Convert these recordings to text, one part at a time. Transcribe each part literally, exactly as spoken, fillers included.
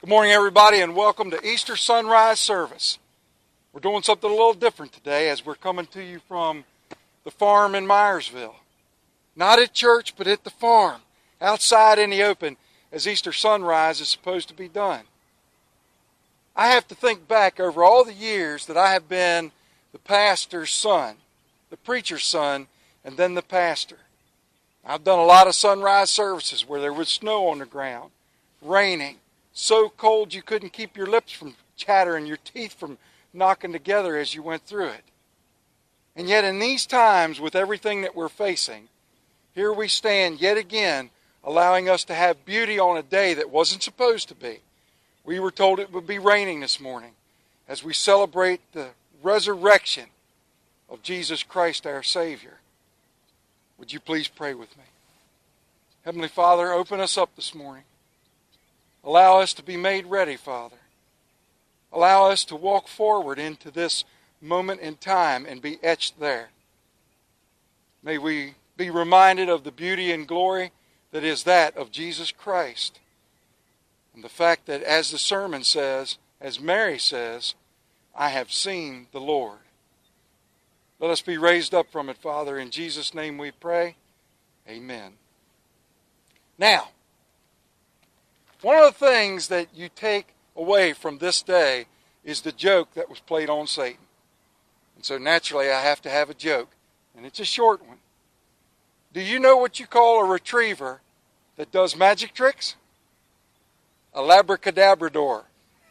Good morning, everybody, and welcome to Easter Sunrise Service. We're doing something a little different today as we're coming to you from the farm in Myersville. Not at church, but at the farm, outside in the open, as Easter sunrise is supposed to be done. I have to think back over all the years that I have been the pastor's son, the preacher's son, and then the pastor. I've done a lot of sunrise services where there was snow on the ground, raining, so cold you couldn't keep your lips from chattering, your teeth from knocking together as you went through it. And yet in these times, with everything that we're facing, here we stand yet again, allowing us to have beauty on a day that wasn't supposed to be. We were told it would be raining this morning as we celebrate the resurrection of Jesus Christ, our Savior. Would you please pray with me? Heavenly Father, open us up this morning. Allow us to be made ready, Father. Allow us to walk forward into this moment in time and be etched there. May we be reminded of the beauty and glory that is that of Jesus Christ. And the fact that, as the sermon says, as Mary says, I have seen the Lord. Let us be raised up from it, Father. In Jesus' name we pray. Amen. Now, one of the things that you take away from this day is the joke that was played on Satan. And so naturally I have to have a joke, and it's a short one. Do you know what you call a retriever that does magic tricks? A labracadabrador.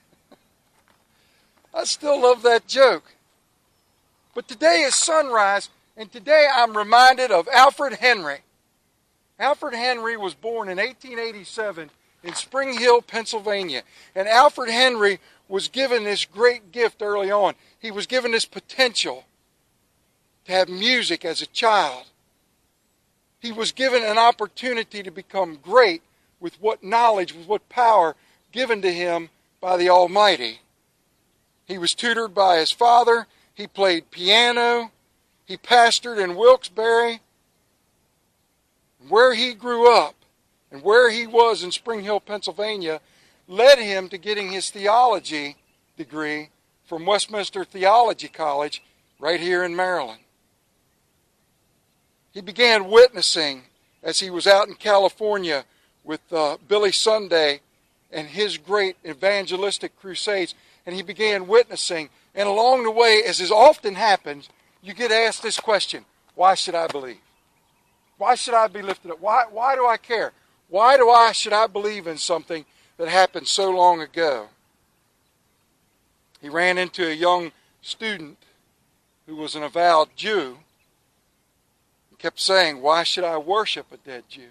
I still love that joke. But today is sunrise, and today I'm reminded of Alfred Henry. Alfred Henry was born in eighteen eighty-seven in Spring Hill, Pennsylvania. And Alfred Henry was given this great gift early on. He was given this potential to have music as a child. He was given an opportunity to become great with what knowledge, with what power given to him by the Almighty. He was tutored by his father. He played piano. He pastored in Wilkes-Barre. Where he grew up and where he was in Spring Hill, Pennsylvania, led him to getting his theology degree from Westminster Theology College right here in Maryland. He began witnessing as he was out in California with uh, Billy Sunday and his great evangelistic crusades, and he began witnessing. And along the way, as is often happens, you get asked this question: why should I believe? Why should I be lifted up? Why, why do I care? Why do I should I believe in something that happened so long ago? He ran into a young student who was an avowed Jew and kept saying, why should I worship a dead Jew?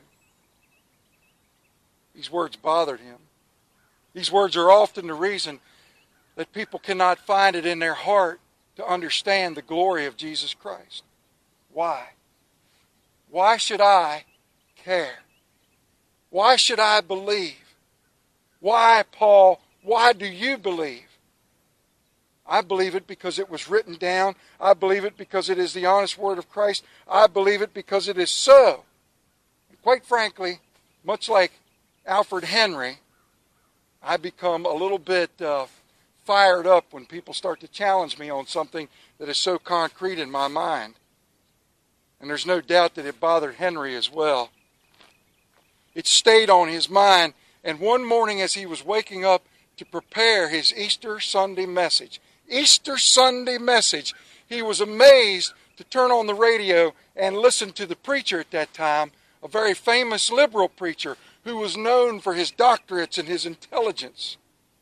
These words bothered him. These words are often the reason that people cannot find it in their heart to understand the glory of Jesus Christ. Why? Why should I care? Why should I believe? Why, Paul, why do you believe? I believe it because it was written down. I believe it because it is the honest word of Christ. I believe it because it is so. And quite frankly, much like Alfred Henry, I become a little bit uh, fired up when people start to challenge me on something that is so concrete in my mind. And there's no doubt that it bothered Henry as well. It stayed on his mind, and one morning as he was waking up to prepare his Easter Sunday message, Easter Sunday message, he was amazed to turn on the radio and listen to the preacher at that time, a very famous liberal preacher who was known for his doctorates and his intelligence.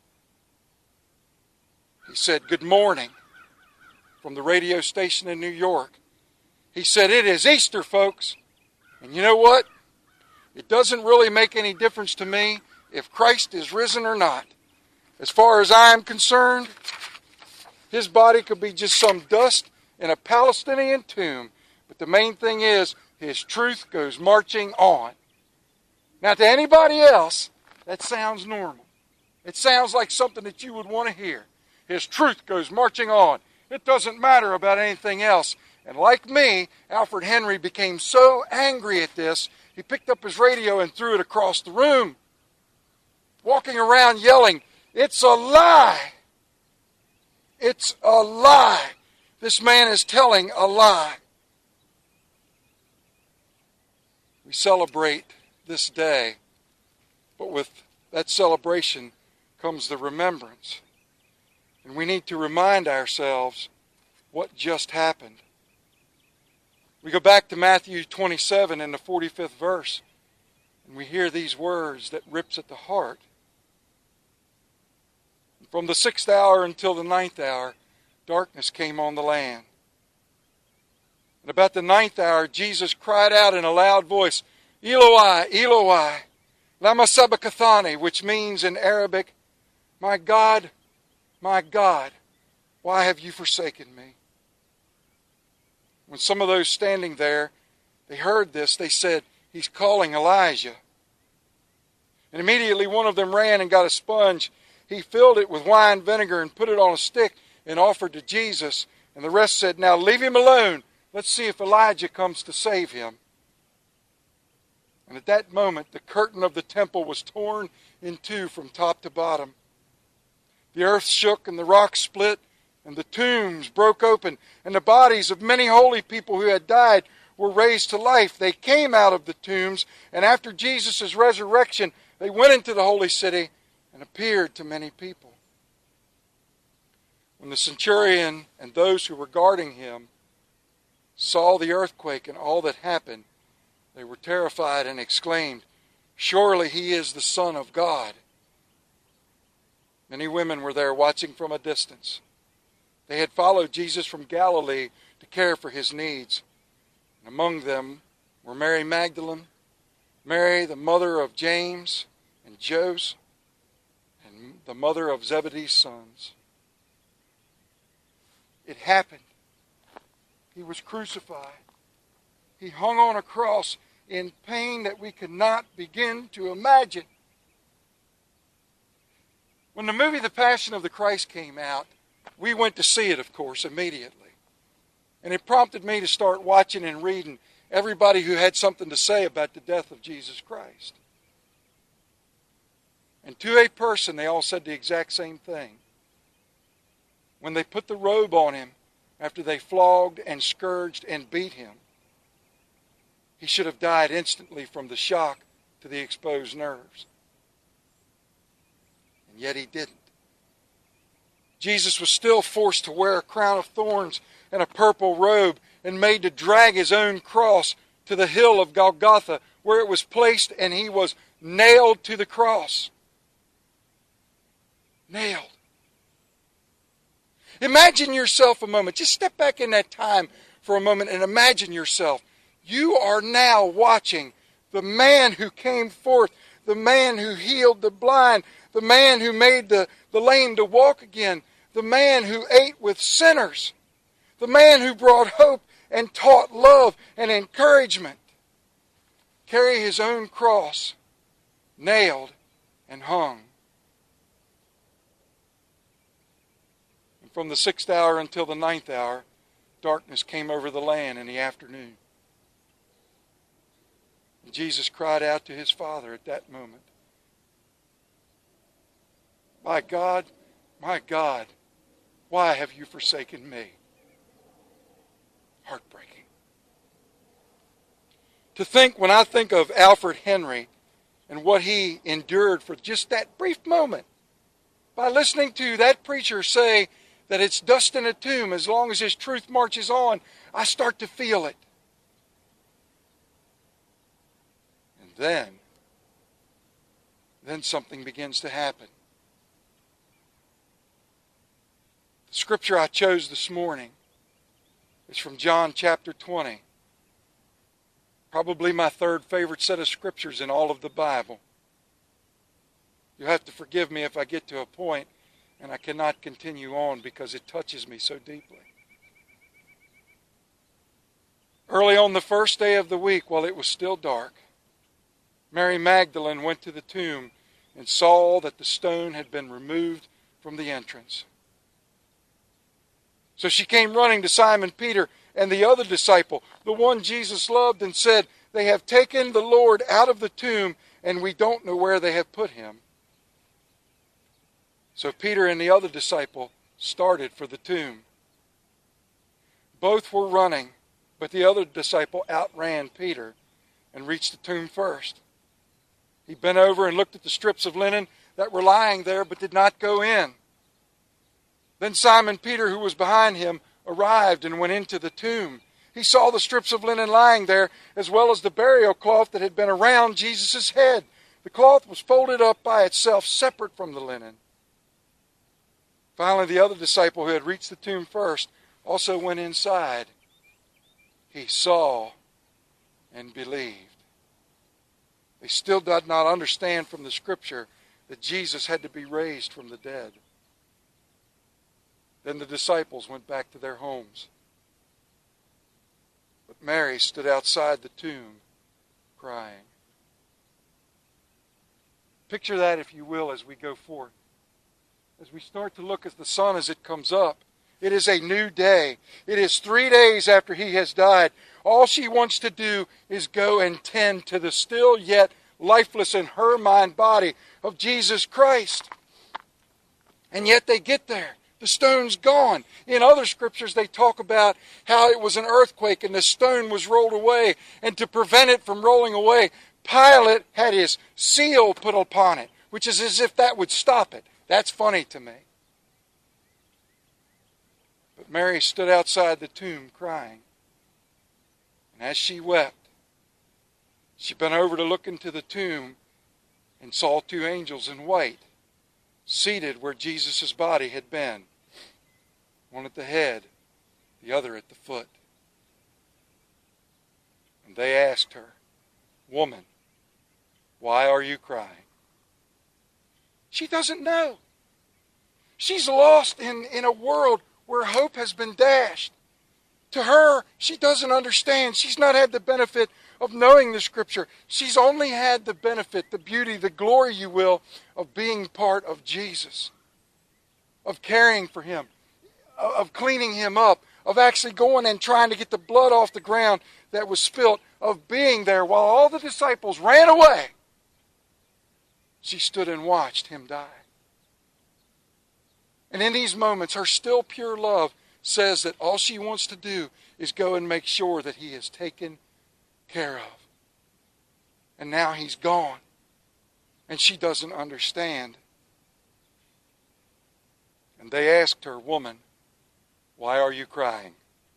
He said, "Good morning," from the radio station in New York. He said, "It is Easter, folks. And you know what? It doesn't really make any difference to me if Christ is risen or not. As far as I am concerned, his body could be just some dust in a Palestinian tomb. But the main thing is, his truth goes marching on." Now, to anybody else, that sounds normal. It sounds like something that you would want to hear. His truth goes marching on. It doesn't matter about anything else. And like me, Alfred Henry became so angry at this, he picked up his radio and threw it across the room, walking around yelling, It's a lie. It's a lie. This man is telling a lie. We celebrate this day, but with that celebration comes the remembrance. And we need to remind ourselves what just happened. We go back to Matthew twenty-seven in the forty-fifth verse, and we hear these words that rips at the heart. From the sixth hour until the ninth hour, darkness came on the land. And about the ninth hour, Jesus cried out in a loud voice, Eloi, Eloi, lama sabachthani, which means in Arabic, my God, my God, why have you forsaken me? When some of those standing there, they heard this, they said, he's calling Elijah. And immediately one of them ran and got a sponge. He filled it with wine vinegar and put it on a stick and offered to Jesus. And the rest said, now leave him alone. Let's see if Elijah comes to save him. And at that moment, the curtain of the temple was torn in two from top to bottom. The earth shook and the rocks split and the tombs broke open and the bodies of many holy people who had died were raised to life. They came out of the tombs, and after Jesus' resurrection, they went into the holy city and appeared to many people. When the centurion and those who were guarding him saw the earthquake and all that happened, they were terrified and exclaimed, surely he is the Son of God. Many women were there watching from a distance. They had followed Jesus from Galilee to care for his needs. And among them were Mary Magdalene, Mary the mother of James and Joseph, and the mother of Zebedee's sons. It happened. He was crucified. He hung on a cross in pain that we could not begin to imagine. When the movie The Passion of the Christ came out, we went to see it, of course, immediately. And it prompted me to start watching and reading everybody who had something to say about the death of Jesus Christ. And to a person, they all said the exact same thing. When they put the robe on him, after they flogged and scourged and beat him, he should have died instantly from the shock to the exposed nerves. And yet he didn't. Jesus was still forced to wear a crown of thorns and a purple robe and made to drag his own cross to the hill of Golgotha, where it was placed, and he was nailed to the cross. Nailed. Imagine yourself a moment. Just step back in that time for a moment and imagine yourself. You are now watching the man who came forth, the man who healed the blind, the man who made the, the lame to walk again, the man who ate with sinners, the man who brought hope and taught love and encouragement, carry his own cross, nailed and hung. And from the sixth hour until the ninth hour, darkness came over the land in the afternoon. And Jesus cried out to his Father at that moment, my God, my God, why have you forsaken me? Heartbreaking. To think, when I think of Alfred Henry and what he endured for just that brief moment, by listening to that preacher say that it's dust in a tomb, as long as his truth marches on, I start to feel it. And then, then something begins to happen. The scripture I chose this morning is from John chapter twenty. Probably my third favorite set of scriptures in all of the Bible. You'll have to forgive me if I get to a point and I cannot continue on because it touches me so deeply. Early on the first day of the week, while it was still dark, Mary Magdalene went to the tomb and saw that the stone had been removed from the entrance. So she came running to Simon Peter and the other disciple, the one Jesus loved, and said, they have taken the Lord out of the tomb, and we don't know where they have put him. So Peter and the other disciple started for the tomb. Both were running, but the other disciple outran Peter and reached the tomb first. He bent over and looked at the strips of linen that were lying there but did not go in. Then Simon Peter, who was behind him, arrived and went into the tomb. He saw the strips of linen lying there, as well as the burial cloth that had been around Jesus' head. The cloth was folded up by itself, separate from the linen. Finally, the other disciple who had reached the tomb first also went inside. He saw and believed. They still did not understand from the Scripture that Jesus had to be raised from the dead. Then the disciples went back to their homes. But Mary stood outside the tomb crying. Picture that, if you will, as we go forth. As we start to look at the sun as it comes up. It is a new day. It is three days after he has died. All she wants to do is go and tend to the still yet lifeless in her mind body of Jesus Christ. And yet they get there. The stone's gone. In other scriptures they talk about how it was an earthquake and the stone was rolled away. And to prevent it from rolling away, Pilate had his seal put upon it, which is as if that would stop it. That's funny to me. But Mary stood outside the tomb crying. And as she wept, she bent over to look into the tomb and saw two angels in white seated where Jesus' body had been. One at the head, the other at the foot. And they asked her, "Woman, why are you crying?" She doesn't know. She's lost in, in a world where hope has been dashed. To her, she doesn't understand. She's not had the benefit of knowing the Scripture. She's only had the benefit, the beauty, the glory, you will, of being part of Jesus. Of caring for him. Of cleaning him up. Of actually going and trying to get the blood off the ground that was spilt. Of being there while all the disciples ran away. She stood and watched him die. And in these moments, her still pure love says that all she wants to do is go and make sure that he is taken care of. And now he's gone. And she doesn't understand. And they asked her, "Woman, why are you crying?"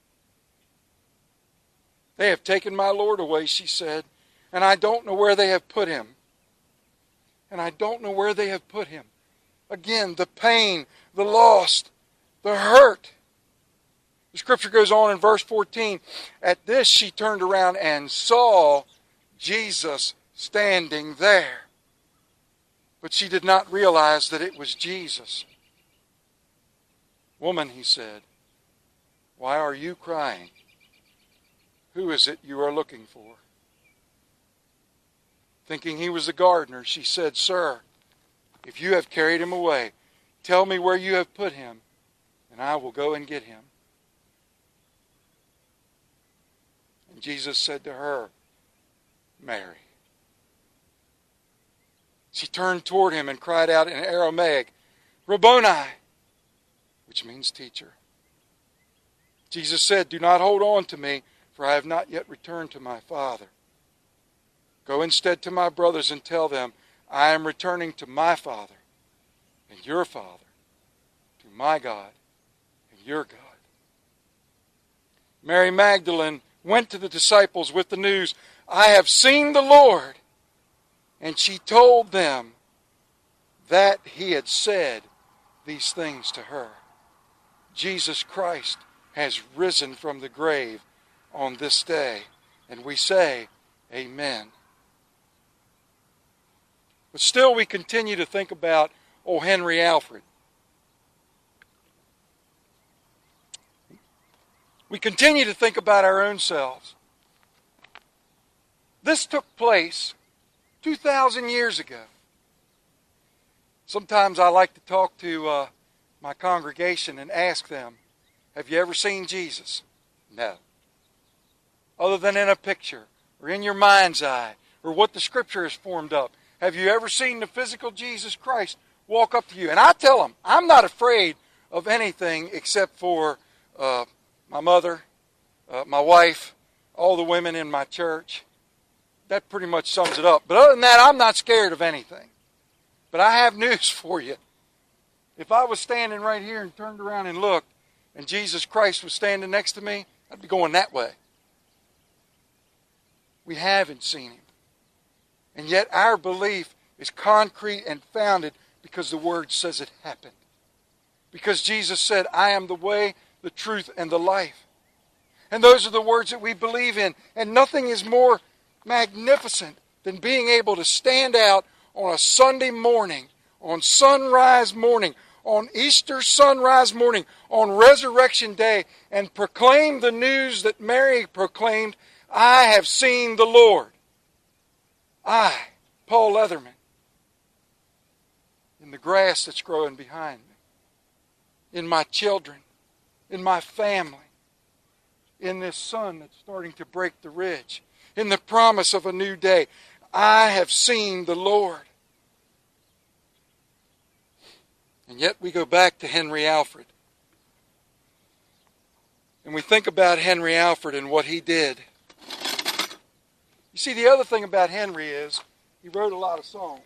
"They have taken my Lord away," she said, "and I don't know where they have put him." And I don't know where they have put him. Again, the pain, the loss, the hurt. The Scripture goes on in verse fourteen. At this she turned around and saw Jesus standing there. But she did not realize that it was Jesus. "Woman," he said, "why are you crying? Who is it you are looking for?" Thinking he was the gardener, she said, "Sir, if you have carried him away, tell me where you have put him, and I will go and get him." And Jesus said to her, "Mary." She turned toward him and cried out in Aramaic, "Rabboni," which means teacher. Jesus said, "Do not hold on to me, for I have not yet returned to my Father. Go instead to my brothers and tell them, I am returning to my Father and your Father, to my God and your God." Mary Magdalene went to the disciples with the news, "I have seen the Lord." And she told them that he had said these things to her. Jesus Christ has risen from the grave on this day. And we say, amen. But still we continue to think about old Henry Alfred. We continue to think about our own selves. This took place two thousand years ago. Sometimes I like to talk to uh, my congregation and ask them, have you ever seen Jesus? No. Other than in a picture or in your mind's eye or what the Scripture has formed up. Have you ever seen the physical Jesus Christ walk up to you. And I tell them, I'm not afraid of anything except for uh, my mother, uh, my wife, all the women in my church. That pretty much sums it up. But other than that, I'm not scared of anything. But I have news for you. If I was standing right here and turned around and looked, and Jesus Christ was standing next to me, I'd be going that way. We haven't seen him. And yet our belief is concrete and founded because the Word says it happened. Because Jesus said, I am the way, the truth, and the life. And those are the words that we believe in. And nothing is more magnificent than being able to stand out on a Sunday morning, on sunrise morning, on Easter sunrise morning, on Resurrection Day, and proclaim the news that Mary proclaimed, I have seen the Lord. I, Paul Leatherman, in the grass that's growing behind me, in my children, in my family, in this sun that's starting to break the ridge, in the promise of a new day. I have seen the Lord. And yet we go back to Henry Alford. And we think about Henry Alford and what he did. You see, the other thing about Henry is he wrote a lot of songs.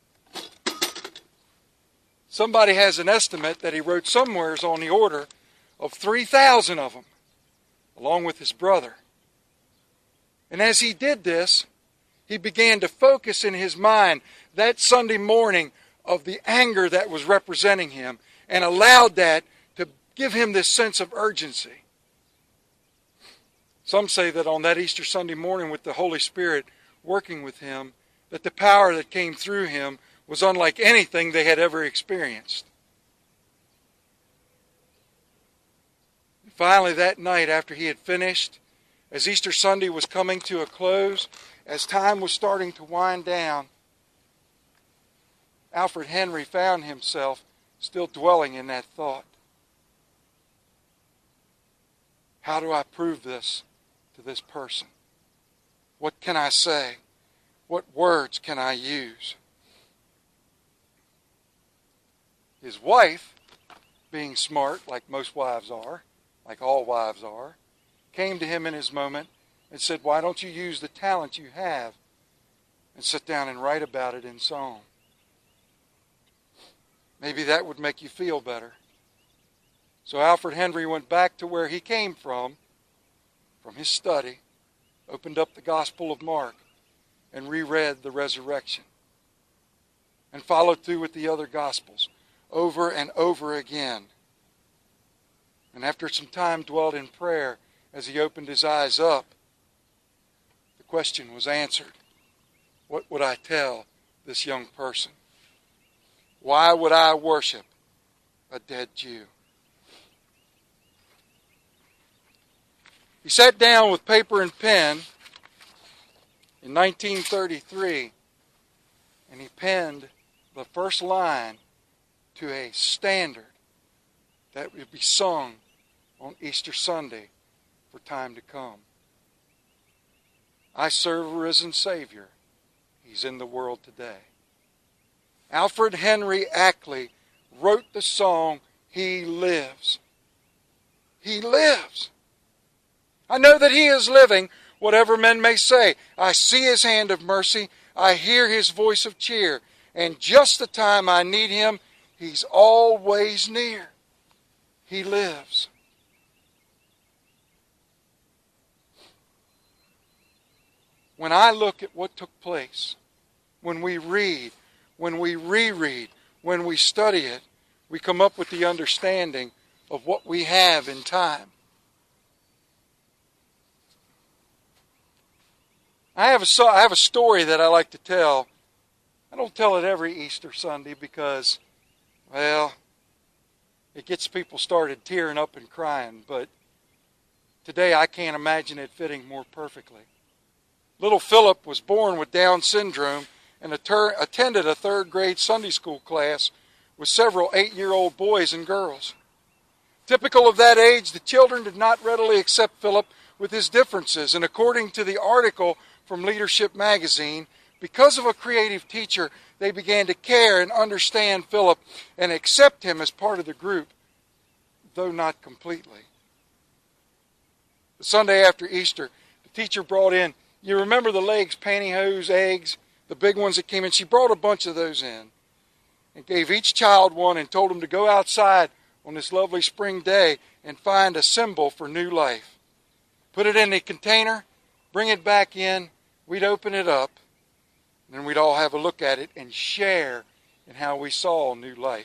Somebody has an estimate that he wrote somewheres on the order of three thousand of them, along with his brother. And as he did this, he began to focus in his mind that Sunday morning of the anger that was representing him, and allowed that to give him this sense of urgency. Some say that on that Easter Sunday morning, with the Holy Spirit working with him, that the power that came through him was unlike anything they had ever experienced. And finally, that night, after he had finished, as Easter Sunday was coming to a close, as time was starting to wind down, Alfred Henry found himself still dwelling in that thought. How do I prove this to this person? What can I say? What words can I use? His wife, being smart, like most wives are, like all wives are, came to him in his moment and said, why don't you use the talent you have and sit down and write about it in song? Maybe that would make you feel better. So Alfred Henry went back to where he came from, from his study, opened up the Gospel of Mark, and reread the resurrection, and followed through with the other Gospels over and over again. And after some time dwelt in prayer, as he opened his eyes up, the question was answered. What would I tell this young person? Why would I worship a dead Jew? He sat down with paper and pen in nineteen thirty-three, and he penned the first line to a standard that would be sung on Easter Sunday for time to come. I serve a risen Savior. He's in the world today. Alfred Henry Ackley wrote the song, He Lives. He lives. I know that He is living, whatever men may say. I see His hand of mercy. I hear His voice of cheer. And just the time I need Him, He's always near. He lives. When I look at what took place, when we read, when we reread, when we study it, we come up with the understanding of what we have in time. I have a, I have a story that I like to tell. I don't tell it every Easter Sunday because, well, it gets people started tearing up and crying, but today I can't imagine it fitting more perfectly. Little Philip was born with Down syndrome and attended a third grade Sunday school class with several eight-year-old boys and girls. Typical of that age, the children did not readily accept Philip with his differences, and according to the article from Leadership magazine, because of a creative teacher, they began to care and understand Philip and accept him as part of the group, though not completely. The Sunday after Easter, the teacher brought in, you remember the legs, pantyhose, eggs, the big ones that came in? She brought a bunch of those in and gave each child one and told them to go outside on this lovely spring day and find a symbol for new life. Put it in a container, bring it back in, we'd open it up, and then we'd all have a look at it and share in how we saw new life.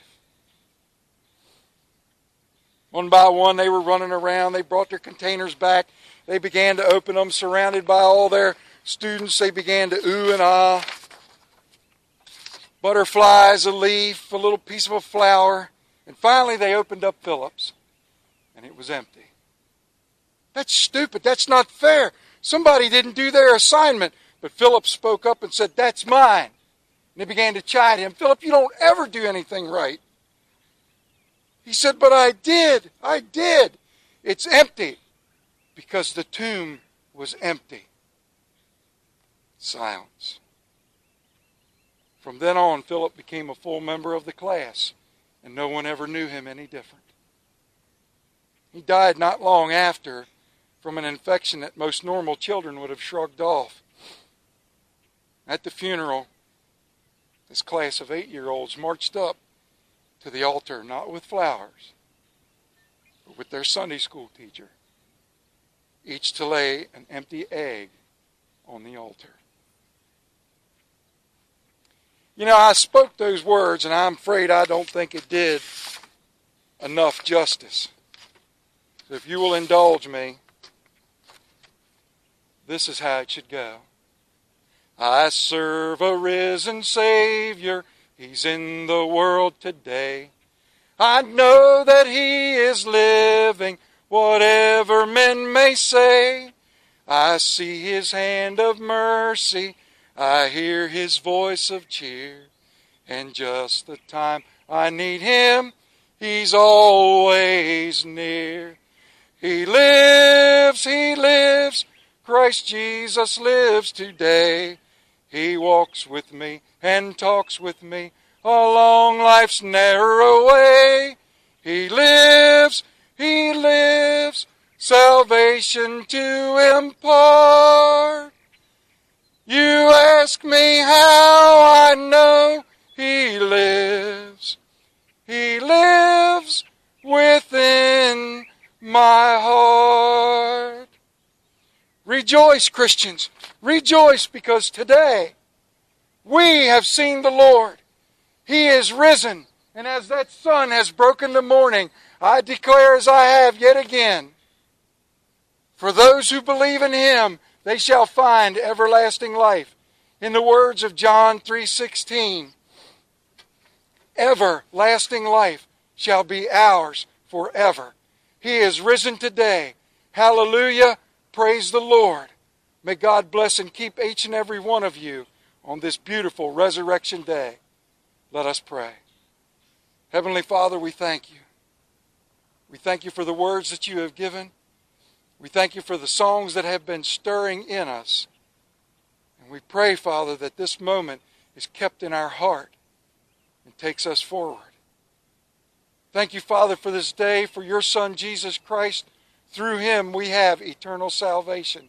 One by one, they were running around. They brought their containers back. They began to open them, surrounded by all their students. They began to ooh and ah. Butterflies, a leaf, a little piece of a flower. And finally, they opened up Philip's, and it was empty. That's stupid. That's not fair. Somebody didn't do their assignment. But Philip spoke up and said, that's mine. And they began to chide him. Philip, you don't ever do anything right. He said, but I did. I did. It's empty. Because the tomb was empty. Silence. From then on, Philip became a full member of the class, and no one ever knew him any different. He died not long after from an infection that most normal children would have shrugged off. At the funeral, this class of eight-year-olds marched up to the altar, not with flowers, but with their Sunday school teacher, each to lay an empty egg on the altar. You know, I spoke those words, and I'm afraid I don't think it did enough justice. So if you will indulge me, this is how it should go. I serve a risen Savior. He's in the world today. I know that He is living, whatever men may say. I see His hand of mercy. I hear His voice of cheer. And just the time I need Him, He's always near. He lives, He lives. Christ Jesus lives today. He walks with me and talks with me along life's narrow way. He lives, He lives, salvation to impart. You ask me how I know He lives. He lives within my heart. Rejoice, Christians. Rejoice, because today we have seen the Lord. He is risen. And as that sun has broken the morning, I declare as I have yet again, for those who believe in Him, they shall find everlasting life. In the words of John three sixteen, everlasting life shall be ours forever. He is risen today. Hallelujah. Praise the Lord. May God bless and keep each and every one of you on this beautiful resurrection day. Let us pray. Heavenly Father, we thank you. We thank you for the words that you have given. We thank you for the songs that have been stirring in us. And we pray, Father, that this moment is kept in our heart and takes us forward. Thank you, Father, for this day, for your Son, Jesus Christ. Through Him we have eternal salvation.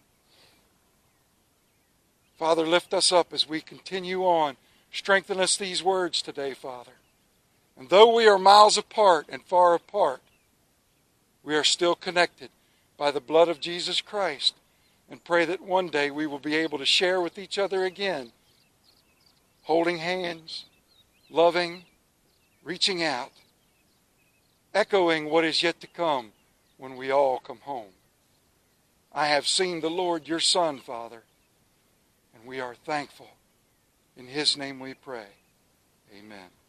Father, lift us up as we continue on. Strengthen us these words today, Father. And though we are miles apart and far apart, we are still connected by the blood of Jesus Christ, and pray that one day we will be able to share with each other again, holding hands, loving, reaching out, echoing what is yet to come when we all come home. I have seen the Lord, your Son, Father, and we are thankful. In His name we pray. Amen.